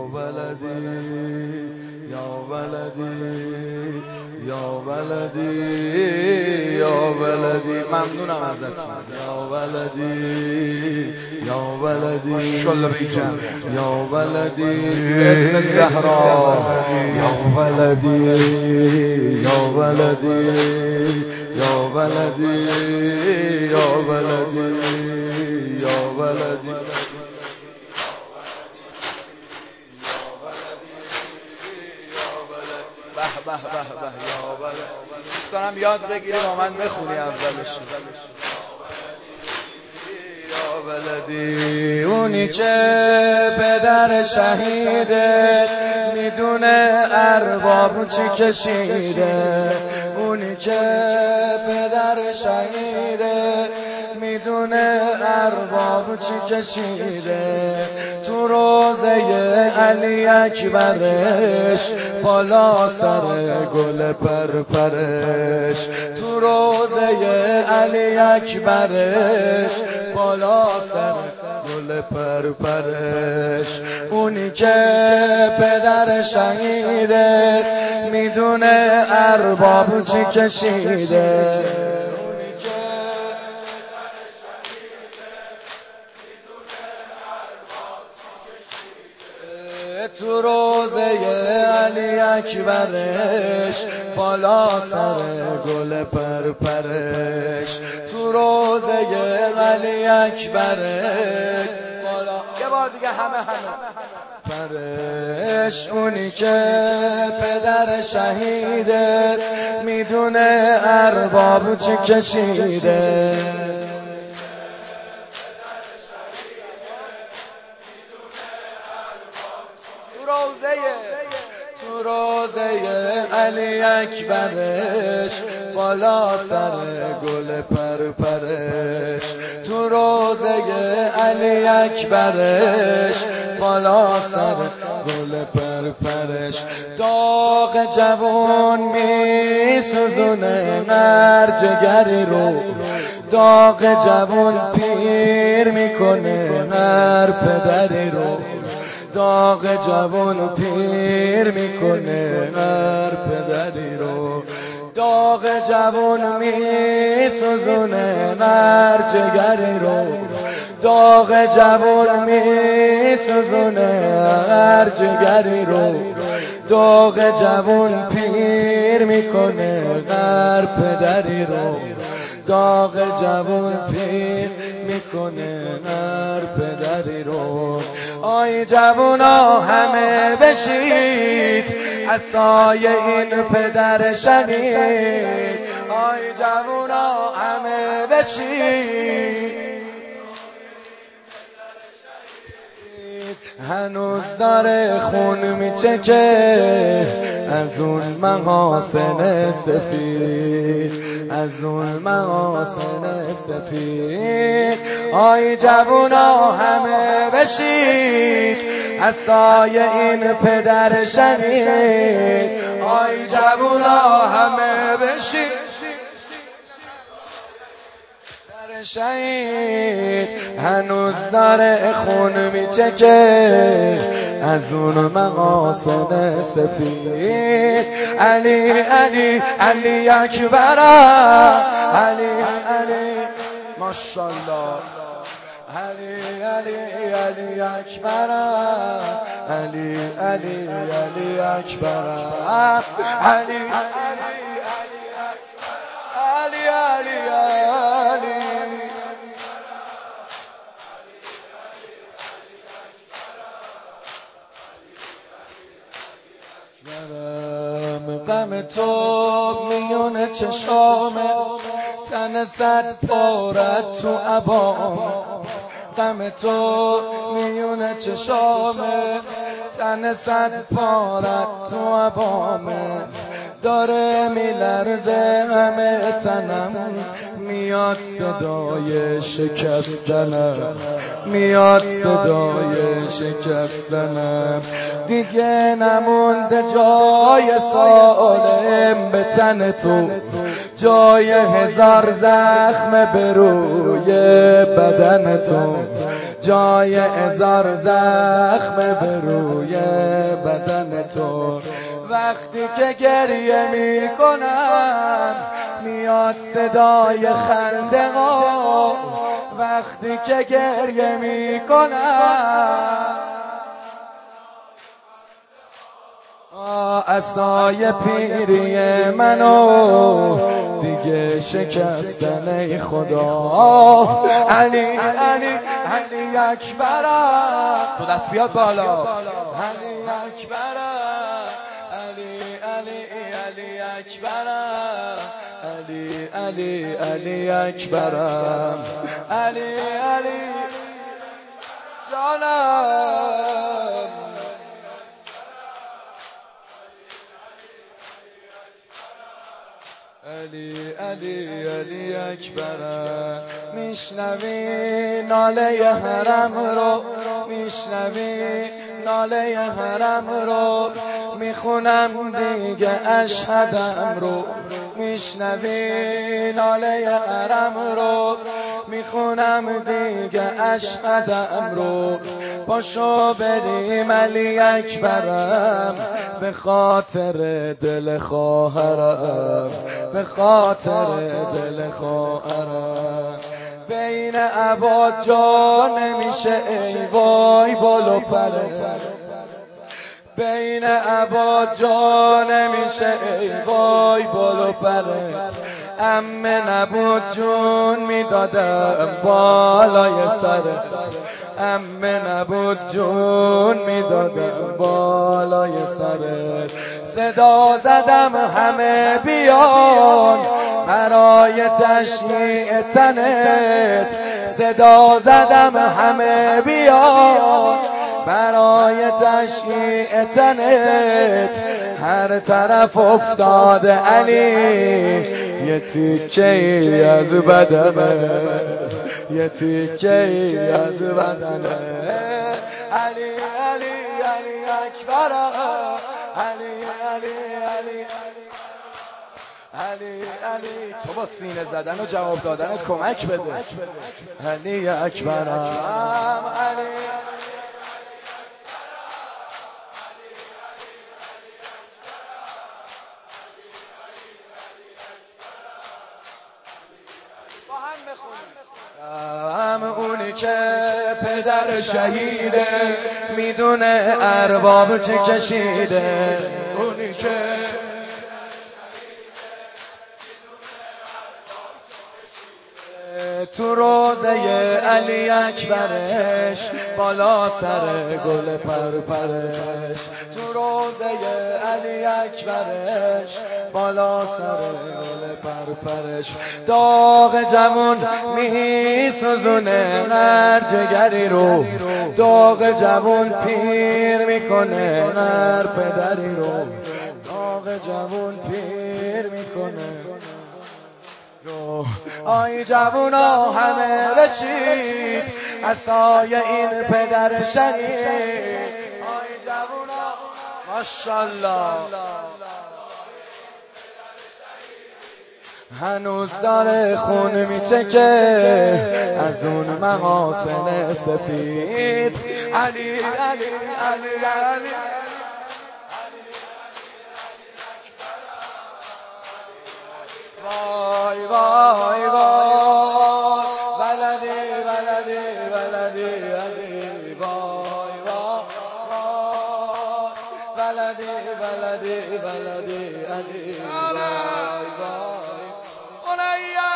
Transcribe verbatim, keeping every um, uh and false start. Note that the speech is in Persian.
ولدی یا ولدی یا ولدی یا ولدی. ممنونم ازتون. یا ولدی یا ولدی شل بیجم یا ولدی اسم زهرا یا ولدی یا ولدی یا ولدی یا ولدی یا ولدی. به به به به یا ولد. دوستانم یاد بگیری با من بخونی اولش. یا ولدی اونی که پدر شهیده میدونه ارباب چی کشیده. اونی که پدر شهیده میدونه ارباب چی کشیده. تو روزه علی اکبرش بالا سر گل پرپرش. تو روزه علی اکبرش بالا سر گل پرپرش. اونی که پدر شهیده میدونه ارباب چی کشیده. تو روزه علی اکبرش بالا سر گل پرپرش. تو روزه علی اکبرش بالا یه بار دیگه همه همه پرش. اونی که پدر شهیده میدونه ارباب چی کشیده. تو روزه علی اکبرش بالا سر گل پرپرش. تو روزه علی اکبرش بالا سر گل پرپرش. داغ جوان می سوزونه هر جگری رو. داغ جوان پیر میکنه هر پدری رو. داغ جوان پیر میکنه هر پدری رو. داغ جوان میسوزونه هر جگری رو. داغ جوان میسوزونه هر جگری رو. داغ جوان پیر میکنه هر پدری رو. داغ جوان پیر میکنه هر پدری رو. آی جوونا همه بشید از سایه این پدر شهید. آی جوونا همه بشید هنوز داره خون میچکه از اون محاسن سفید. از اون محاسن سفید. آی جوونا همه بشید از سایه این پدر شهید. آی جوونا همه بشید شهید. هنوز داره خون میچکه از اون محاسن سفید. علی علی علی اکبر علی علی ماشاءالله. علی علی علی اکبر علی علی علی اکبر علی علی علی علی علی. غم تو میون چشامه تن صد پارت تو عبام. غم تو میون چشامه تن صد پارت تو عبامه. داره میلرزه همه تنم میاد صدای شکستنم. میاد صدای شکستنم. دیگه نمونده جای سالم به تن تو. جای هزار زخم به روی بدن تو، جای هزار زخم به روی بدن تو. وقتی که گریه می کنم میاد صدای خنده ها، وقتی که گریه می کنم عصای پیری منو دیگه شکستن ای خدا. علی علی علی اکبرم، تو دست بیاد بالا. علی اکبرم، علی علی علی اکبرم، علی علی علی اکبرم، علی علی جانم. علی علی علی اکبرم. میشنوی ناله حرم رو، میشنوی ناله حرم رو، میخونم دیگه اشهدم رو. میشنوی ناله حرم رو، میخونم دیگه اشهدم رو. پاشو بریم علی اکبرم، به خاطر دل خواهرم، به خاطر دل خواهرم. بین عباد جا نمیشه ای وای بالو پره، بین عباد جا نمیشه ای وای بالو پره. امه نبود جون میدادم بالای سره، امه نبود جون میدادم بالای سره. صدا زدم همه بیان برای تشییع تنت، صدا زدم همه بیان برای تشییع تنت. هر طرف افتاده علی یه تیکه‌ای از بدنه، یه تیکه‌ای از بدنه. علی علی علی اکبر، علی علی علی علی علی. تو با سینه زدن و جواب دادن کمک بده. علی اکبرم، علی هم اونی که پدر شهیده میدونه ارباب چه کشیده، اونی که تو روزه علی اکبرش بالا سر گل پرپرش، تو روزه علی اکبرش بالا سر گل پرپرش. داغ جوون می سوزونه هر جگری رو، داغ جوون پیر میکنه هر پدری رو، داغ جوون پیر میکنه. آی جوونا همه بشید عصای این پدر شهید. آی جوونا ماشاءالله هنوز داره خون میچکه از اون محاسن سفید. علی علی علی علی وای وای وای ولدی ولدی ولدی علی وای وای وای ولدی ولدی ولدی علی وای وای